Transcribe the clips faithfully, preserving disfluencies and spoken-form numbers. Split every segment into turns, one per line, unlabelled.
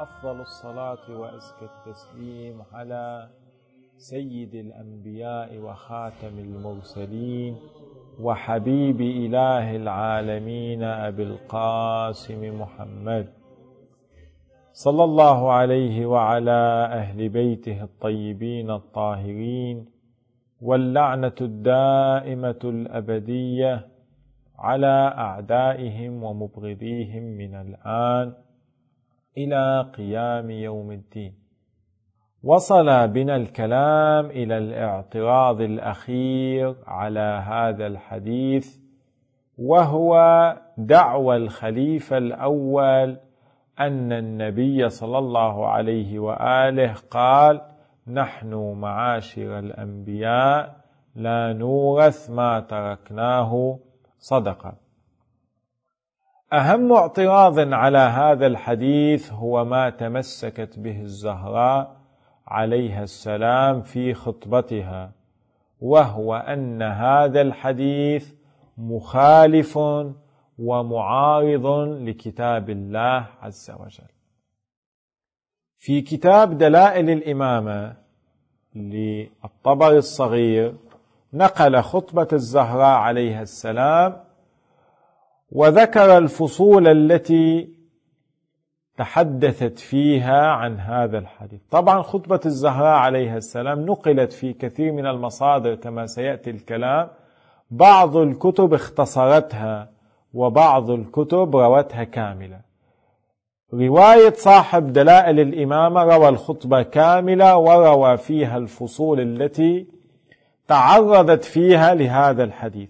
وأفضل الصلاة وأزكى التسليم على سيد الأنبياء وخاتم المرسلين وحبيب إله العالمين أبي القاسم محمد صلى الله عليه وعلى أهل بيته الطيبين الطاهرين، واللعنة الدائمة الأبدية على أعدائهم ومبغضيهم من الآن إلى قيام يوم الدين. وصل بنا الكلام إلى الاعتراض الأخير على هذا الحديث، وهو دعوى الخليفة الأول أن النبي صلى الله عليه وآله قال: نحن معاشر الأنبياء لا نورث ما تركناه صدقة. أهم اعتراض على هذا الحديث هو ما تمسكت به الزهراء عليها السلام في خطبتها، وهو أن هذا الحديث مخالف ومعارض لكتاب الله عز وجل. في كتاب دلائل الإمامة للطبري الصغير نقل خطبة الزهراء عليها السلام وذكر الفصول التي تحدثت فيها عن هذا الحديث. طبعا خطبة الزهراء عليها السلام نقلت في كثير من المصادر كما سيأتي الكلام، بعض الكتب اختصرتها وبعض الكتب روتها كاملة. رواية صاحب دلائل الإمامة روى الخطبة كاملة وروى فيها الفصول التي تعرضت فيها لهذا الحديث.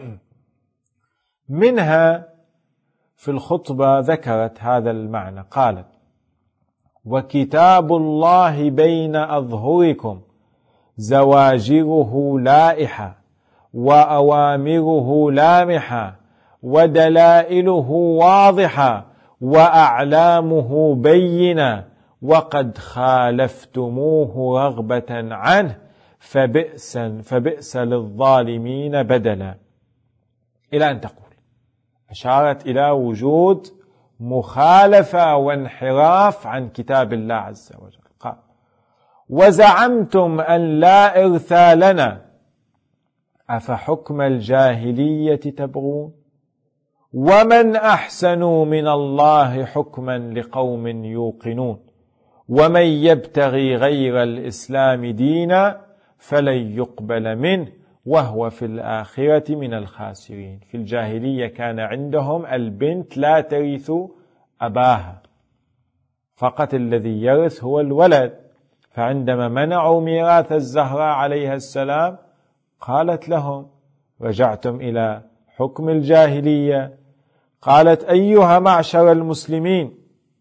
منها في الخطبة ذكرت هذا المعنى، قالت: وكتاب الله بين أظهركم زواجره لائحة وأوامره لامحة ودلائله واضحة وأعلامه بينة، وقد خالفتموه رغبة عنه فبئس, فبئس للظالمين بدلا، إلى أن تقول. أشارت إلى وجود مخالفة وانحراف عن كتاب الله عز وجل. قال: وزعمتم أن لا إرثى لنا أفحكم الجاهلية تبغون ومن أحسن من الله حكما لقوم يوقنون ومن يبتغي غير الإسلام دينا فلن يقبل منه وهو في الآخرة من الخاسرين. في الجاهلية كان عندهم البنت لا ترث أباها، فقط الذي يرث هو الولد. فعندما منعوا ميراث الزهراء عليها السلام قالت لهم: رجعتم إلى حكم الجاهلية. قالت: أيها معشر المسلمين،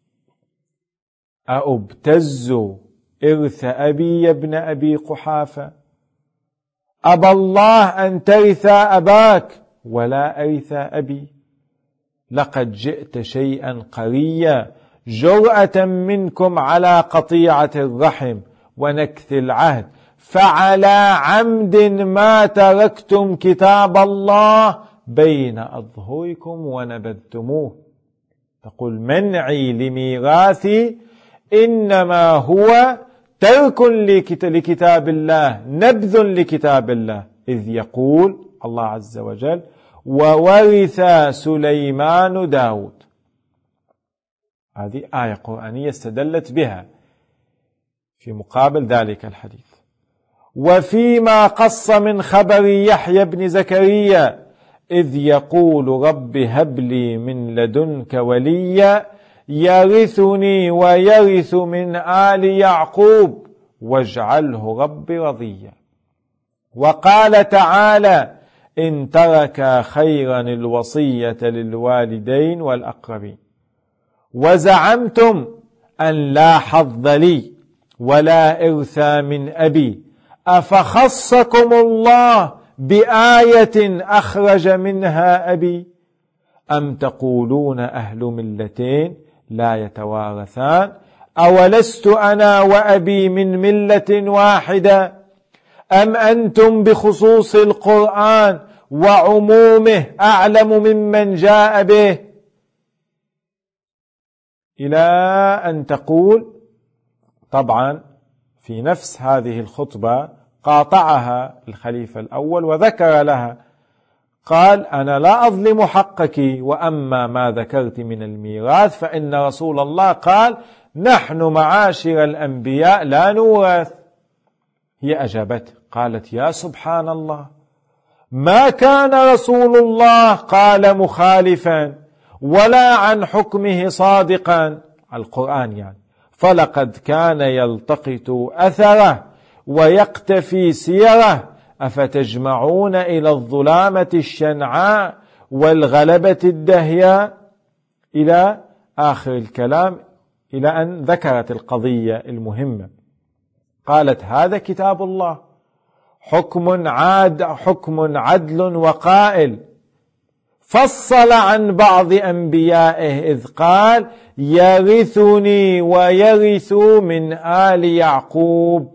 أأبتز إرث أبي يا ابن أبي قحافة؟ أبى الله أن ترث أباك ولا أرث أبي. لقد جئت شيئا قريا، جرأة منكم على قطيعة الرحم ونكث العهد، فعلى عمد ما تركتم كتاب الله بين أظهركم ونبذتموه. تقول: منعي لميراثي إنما هو ترك لكتاب الله، نبذ لكتاب الله، إذ يقول الله عز وجل: وورث سليمان داود. هذه آية قرآنية استدلت بها في مقابل ذلك الحديث. وفيما قص من خبر يحيى بن زكريا إذ يقول: رب هب لي من لدنك وليا يرثني ويرث من آل يعقوب واجعله رب رضيا. وقال تعالى: إن ترك خيرا الوصية للوالدين والأقربين. وزعمتم أن لا حظ لي ولا إرثى من أبي، أفخصكم الله بآية أخرج منها أبي، أم تقولون أهل ملتين لا يتوارثان، أولست أنا وأبي من ملة واحدة، أم أنتم بخصوص القرآن وعمومه أعلم ممن جاء به. إلى أن تقول، طبعا في نفس هذه الخطبة قاطعها الخليفة الأول وذكر لها، قال: أنا لا أظلم حقك، وأما ما ذكرت من الميراث فإن رسول الله قال: نحن معاشر الأنبياء لا نورث. هي أجابته قالت: يا سبحان الله، ما كان رسول الله قال مخالفا ولا عن حكمه صادقا، القرآن يعني، فلقد كان يلتقط أثره ويقتفي سيره، أفتجمعون إلى الظلامة الشنعاء والغلبة الدهياء، إلى آخر الكلام، إلى أن ذكرت القضية المهمة. قالت: هذا كتاب الله، حكم عاد حكم عدل وقائل، فصل عن بعض أنبيائه إذ قال: يرثني ويرث من آل يعقوب،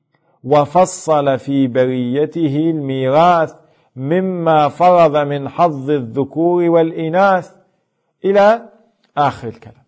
وفصل في بريته الميراث مما فرض من حظ الذكور والإناث، إلى آخر الكلام.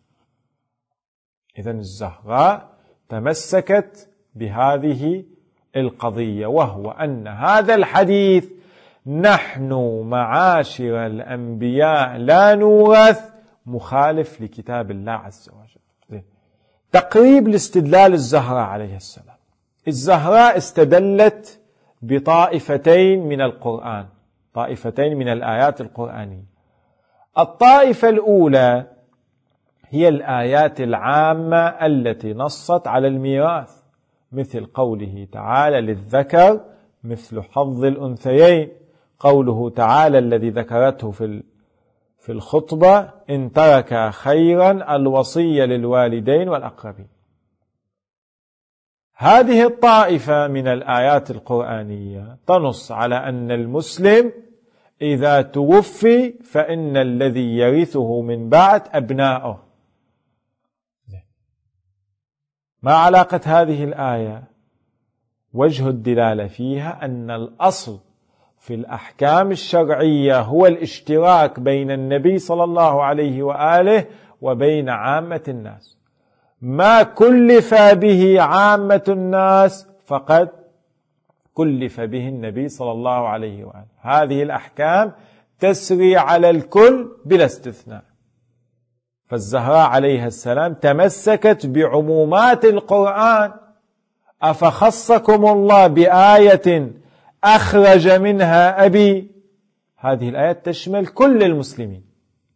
إذن الزهراء تمسكت بهذه القضية، وهو أن هذا الحديث نحن معاشر الأنبياء لا نورث مخالف لكتاب الله عز وجل. تقريب لاستدلال الزهراء عليه السلام. الزهراء استدلت بطائفتين من القرآن، طائفتين من الآيات القرآنية. الطائفة الأولى هي الآيات العامة التي نصت على الميراث، مثل قوله تعالى: للذكر مثل حظ الأنثيين، قوله تعالى الذي ذكرته في في الخطبة: إن ترك خيرا الوصية للوالدين والأقربين. هذه الطائفة من الآيات القرآنية تنص على أن المسلم إذا توفي فإن الذي يرثه من بعد أبناؤه. ما علاقة هذه الآية؟ وجه الدلالة فيها أن الأصل في الأحكام الشرعية هو الاشتراك بين النبي صلى الله عليه وآله وبين عامة الناس. ما كلف به عامة الناس فقد كلف به النبي صلى الله عليه وآله. هذه الأحكام تسري على الكل بلا استثناء. فالزهراء عليها السلام تمسكت بعمومات القرآن. أفخصكم الله بآية أخرج منها أبي، هذه الآيات تشمل كل المسلمين.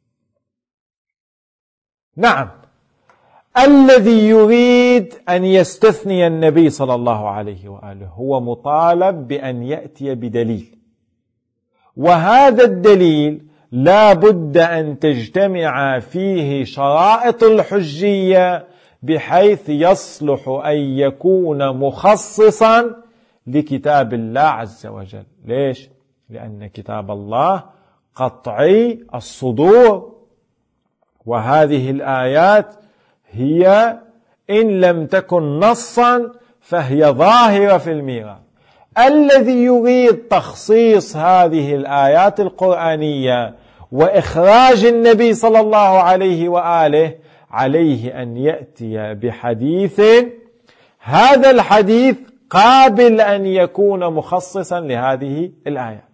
نعم، الذي يريد أن يستثني النبي صلى الله عليه وآله هو مطالب بأن يأتي بدليل، وهذا الدليل لا بد أن تجتمع فيه شرائط الحجية بحيث يصلح أن يكون مخصصا لكتاب الله عز وجل. ليش؟ لأن كتاب الله قطعي الصدور، وهذه الآيات هي إن لم تكن نصا فهي ظاهرة في الميراث. الذي يريد تخصيص هذه الآيات القرآنية وإخراج النبي صلى الله عليه وآله عليه أن يأتي بحديث هذا الحديث قابل أن يكون مخصصا لهذه الآيات.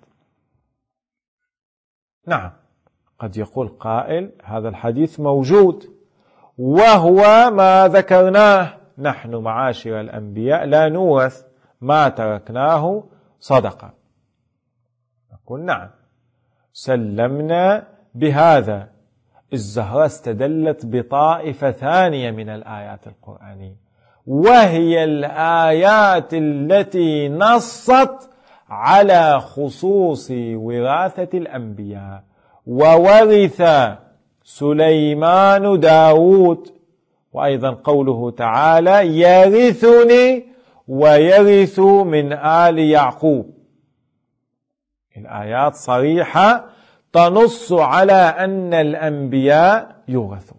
نعم، قد يقول قائل: هذا الحديث موجود وهو ما ذكرناه، نحن معاشر الأنبياء لا نورث، ما تركناه صدقة. نقول: نعم، سلمنا بهذا. الزهراء استدلت بطائفة ثانية من الآيات القرآنية، وهي الآيات التي نصت على خصوص وراثة الأنبياء. وورث سليمان داود، وأيضا قوله تعالى: يرثني ويرث من آل يعقوب. الآيات صريحة تنص على أن الأنبياء يورثون.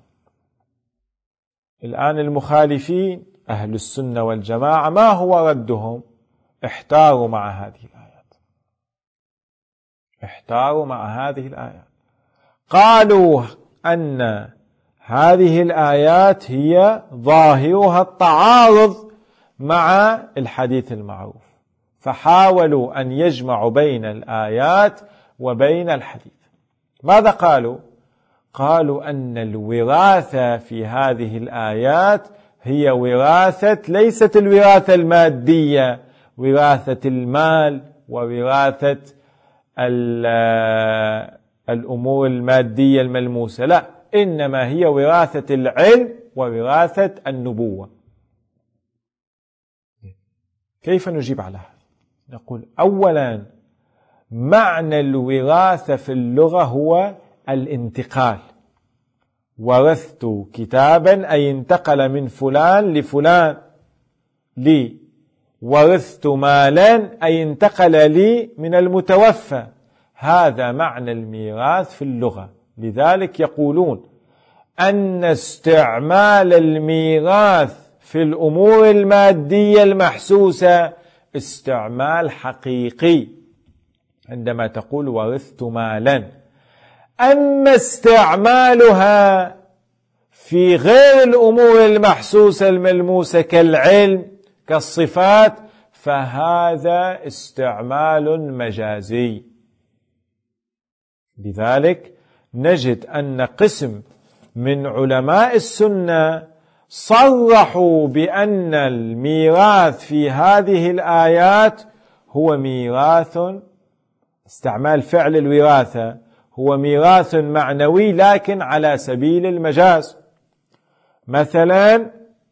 الآن المخالفين أهل السنة والجماعة ما هو ردهم؟ احتاروا مع هذه الآيات، احتاروا مع هذه الآيات. قالوا أن هذه الآيات هي ظاهرها التعارض مع الحديث المعروف، فحاولوا أن يجمعوا بين الآيات وبين الحديث. ماذا قالوا؟ قالوا أن الوراثة في هذه الآيات هي وراثة، ليست الوراثة المادية، وراثة المال ووراثة الأمور المادية الملموسة، لا، إنما هي وراثة العلم ووراثة النبوة. كيف نجيب على هذا؟ نقول أولا معنى الوراثة في اللغة هو الانتقال. ورثت كتابا أي انتقل من فلان لفلان لي. ورثت مالا أي انتقل لي من المتوفى. هذا معنى الميراث في اللغة. لذلك يقولون أن استعمال الميراث في الأمور المادية المحسوسة استعمال حقيقي عندما تقول ورثت مالا. أما استعمالها في غير الأمور المحسوسة الملموسة كالعلم كالصفات فهذا استعمال مجازي. لذلك نجد أن قسم من علماء السنة صرحوا بأن الميراث في هذه الآيات هو ميراث، استعمال فعل الوراثة هو ميراث معنوي لكن على سبيل المجاز. مثلا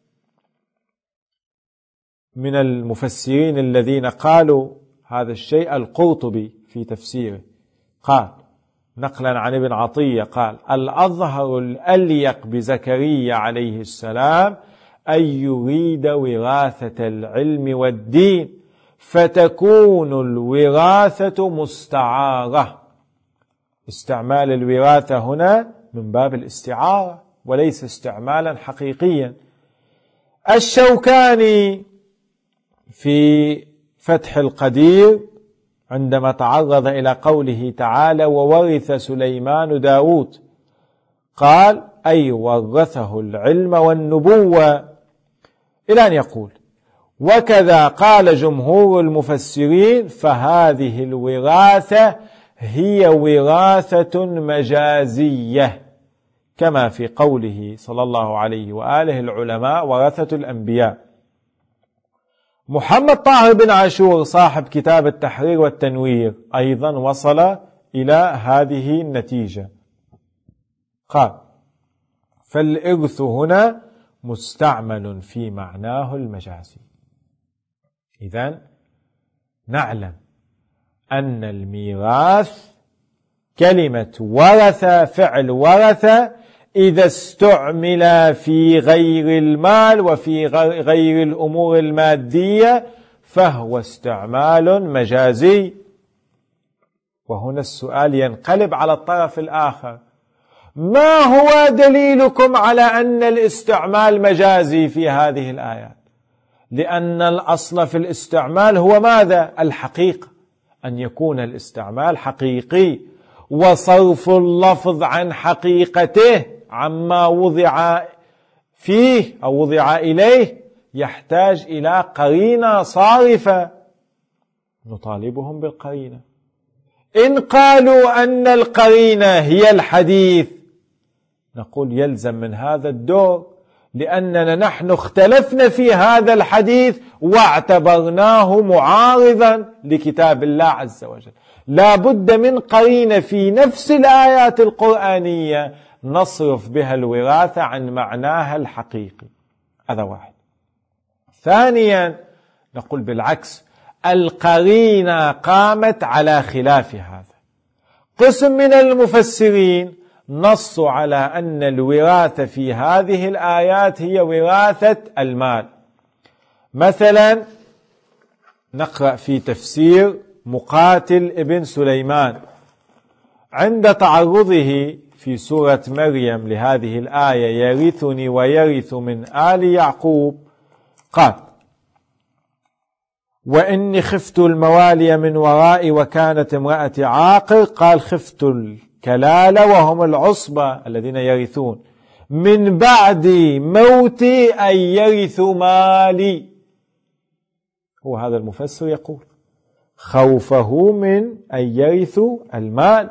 من المفسرين الذين قالوا هذا الشيء القرطبي في تفسيره، قال نقلا عن ابن عطية قال الأظهر الأليق بزكريا عليه السلام أن يريد وراثة العلم والدين فتكون الوراثة مستعارة. استعمال الوراثة هنا من باب الاستعارة وليس استعمالا حقيقيا. الشوكاني في فتح القدير عندما تعرض إلى قوله تعالى وورث سليمان داود قال أي ورثه العلم والنبوة، إلى أن يقول وكذا قال جمهور المفسرين فهذه الوراثة هي وراثة مجازية كما في قوله صلى الله عليه وآله العلماء ورثة الأنبياء. محمد طاهر بن عاشور صاحب كتاب التحرير والتنوير أيضا وصل إلى هذه النتيجة، قال فالإرث هنا مستعمل في معناه المجازي. إذن نعلم أن الميراث كلمة ورث فعل ورث إذا استعمل في غير المال وفي غير الأمور المادية فهو استعمال مجازي. وهنا السؤال ينقلب على الطرف الآخر، ما هو دليلكم على أن الاستعمال مجازي في هذه الآيات؟ لأن الأصل في الاستعمال هو ماذا؟ الحقيقة، أن يكون الاستعمال حقيقي، وصرف اللفظ عن حقيقته عما وضع فيه أو وضع إليه يحتاج إلى قرينة صارفة، نطالبهم بالقرينة. إن قالوا أن القرينة هي الحديث نقول يلزم من هذا الدور، لأننا نحن اختلفنا في هذا الحديث واعتبرناه معارضا لكتاب الله عز وجل، لا بد من قرينة في نفس الآيات القرآنية نصرف بها الوراثة عن معناها الحقيقي. هذا واحد. ثانيا نقول بالعكس، القرينة قامت على خلاف هذا. قسم من المفسرين نصوا على أن الوراثة في هذه الآيات هي وراثة المال. مثلا نقرأ في تفسير مقاتل ابن سليمان عند تعرضه في سورة مريم لهذه الآية يرثني ويرث من آل يعقوب قال وإني خفت الموالي من ورائي وكانت امرأتي عاقر، قال خفت الكلالة وهم العصبة الذين يرثون من بعد موتي أن يرثوا مالي. هو هذا المفسر يقول خوفه من أن يرثوا المال.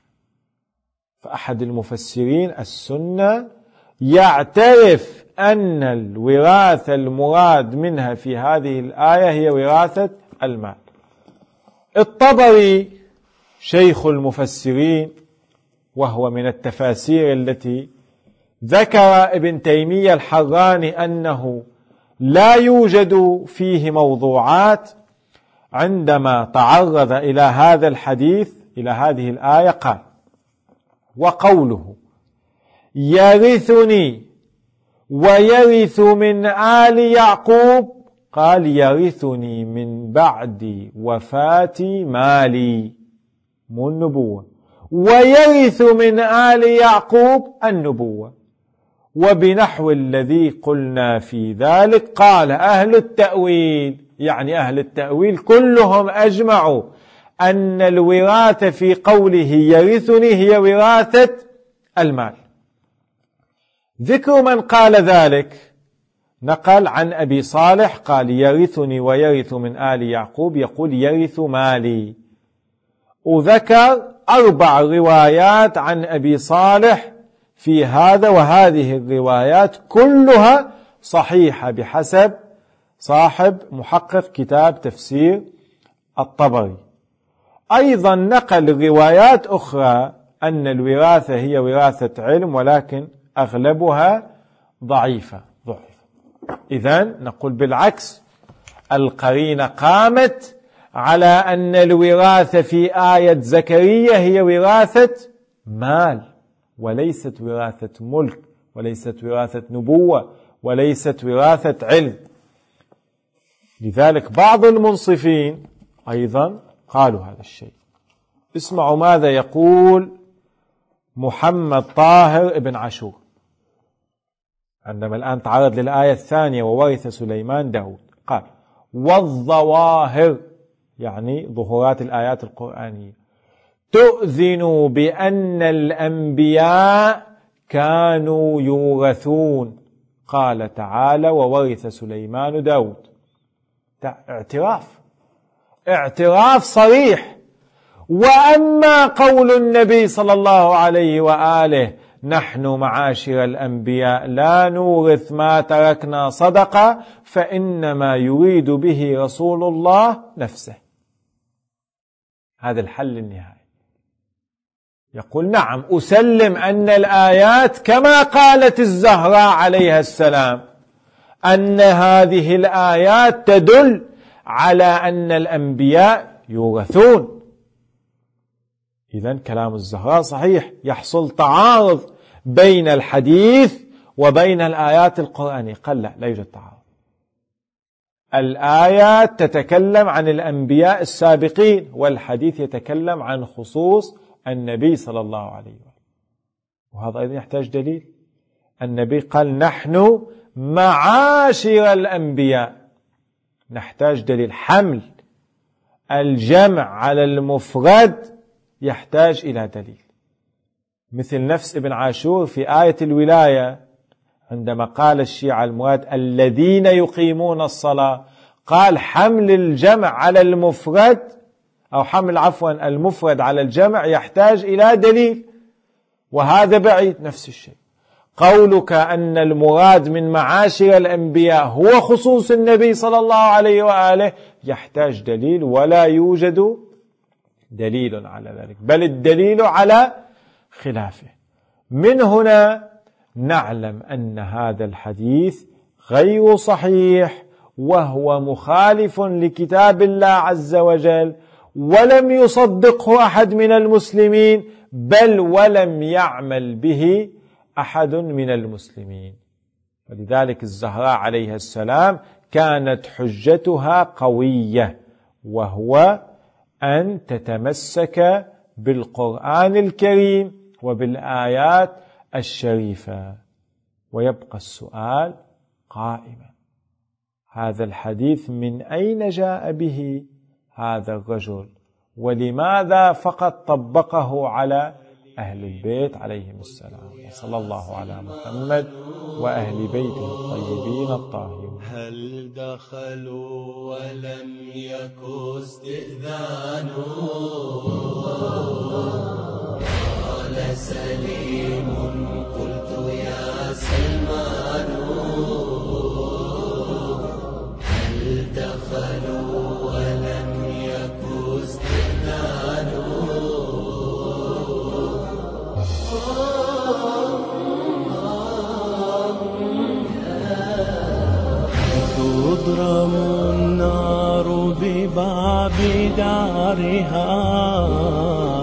فأحد المفسرين السنة يعترف أن الوراثة المراد منها في هذه الآية هي وراثة المال. الطبري شيخ المفسرين، وهو من التفاسير التي ذكر ابن تيمية الحراني أنه لا يوجد فيه موضوعات، عندما تعرض إلى هذا الحديث إلى هذه الآية قال: وقوله يرثني ويرث من آل يعقوب، قال يرثني من بعد وفاة مالي، مو النبوة، ويرث من آل يعقوب النبوة. وبنحو الذي قلنا في ذلك قال أهل التأويل، يعني أهل التأويل كلهم أجمعوا أن الوراثة في قوله يرثني هي وراثة المال. ذكر من قال ذلك نقل عن أبي صالح قال يرثني ويرث من آل يعقوب، يقول يرث مالي. وذكر أربع روايات عن أبي صالح في هذا، وهذه الروايات كلها صحيحة بحسب صاحب محقق كتاب تفسير الطبري. أيضا نقل روايات أخرى أن الوراثة هي وراثة علم، ولكن أغلبها ضعيفة ضعيفة. إذن نقول بالعكس، القرينة قامت على أن الوراثة في آية زكريا هي وراثة مال، وليست وراثة ملك، وليست وراثة نبوة، وليست وراثة علم. لذلك بعض المنصفين أيضا قالوا هذا الشيء. اسمعوا ماذا يقول محمد طاهر ابن عاشور عندما الآن تعرض للآية الثانية وورث سليمان داود. قال: والظواهر، يعني ظهورات الآيات القرآنية، تؤذن بأن الأنبياء كانوا يورثون. قال تعالى: وورث سليمان داود. اعتراف اعتراف صريح. وأما قول النبي صلى الله عليه وآله: نحن معاشر الأنبياء لا نورث ما تركنا صدقة، فإنما يريد به رسول الله نفسه. هذا الحل النهائي. يقول: نعم أسلم أن الآيات كما قالت الزهراء عليها السلام، أن هذه الآيات تدل على أن الأنبياء يورثون. إذن كلام الزهراء صحيح، يحصل تعارض بين الحديث وبين الآيات القرآنية. قال: لا، لا يوجد تعارض. الآيات تتكلم عن الأنبياء السابقين، والحديث يتكلم عن خصوص النبي صلى الله عليه وسلم، وهذا أيضا يحتاج دليل. النبي قال: نحن معاشر الأنبياء، نحتاج دليل. حمل الجمع على المفرد يحتاج إلى دليل، مثل نفس ابن عاشور في آية الولاية عندما قال الشيعة المراد الذين يقيمون الصلاة، قال حمل الجمع على المفرد أو حمل عفوا المفرد على الجمع يحتاج إلى دليل، وهذا بعيد. نفس الشيء قولك أن المراد من معاشر الأنبياء هو خصوص النبي صلى الله عليه وآله يحتاج دليل، ولا يوجد دليل على ذلك، بل الدليل على خلافه. من هنا نعلم أن هذا الحديث غير صحيح، وهو مخالف لكتاب الله عز وجل، ولم يصدقه أحد من المسلمين، بل ولم يعمل به أحد من المسلمين. ولذلك الزهراء عليها السلام كانت حجتها قوية، وهو أن تتمسك بالقرآن الكريم وبالآيات الشريفة. ويبقى السؤال قائما: هذا الحديث من أين جاء به هذا الرجل؟ ولماذا فقط طبقه على أهل البيت عليهم السلام. وصلى الله على محمد وأهل بيته الطيبين الطاهرين.
هل دخلوا ولم يكن استئذان؟ قال سليم قلت يا سلمان هل دخلوا ولم يكن استئذان؟ تضرم النار بباب دارها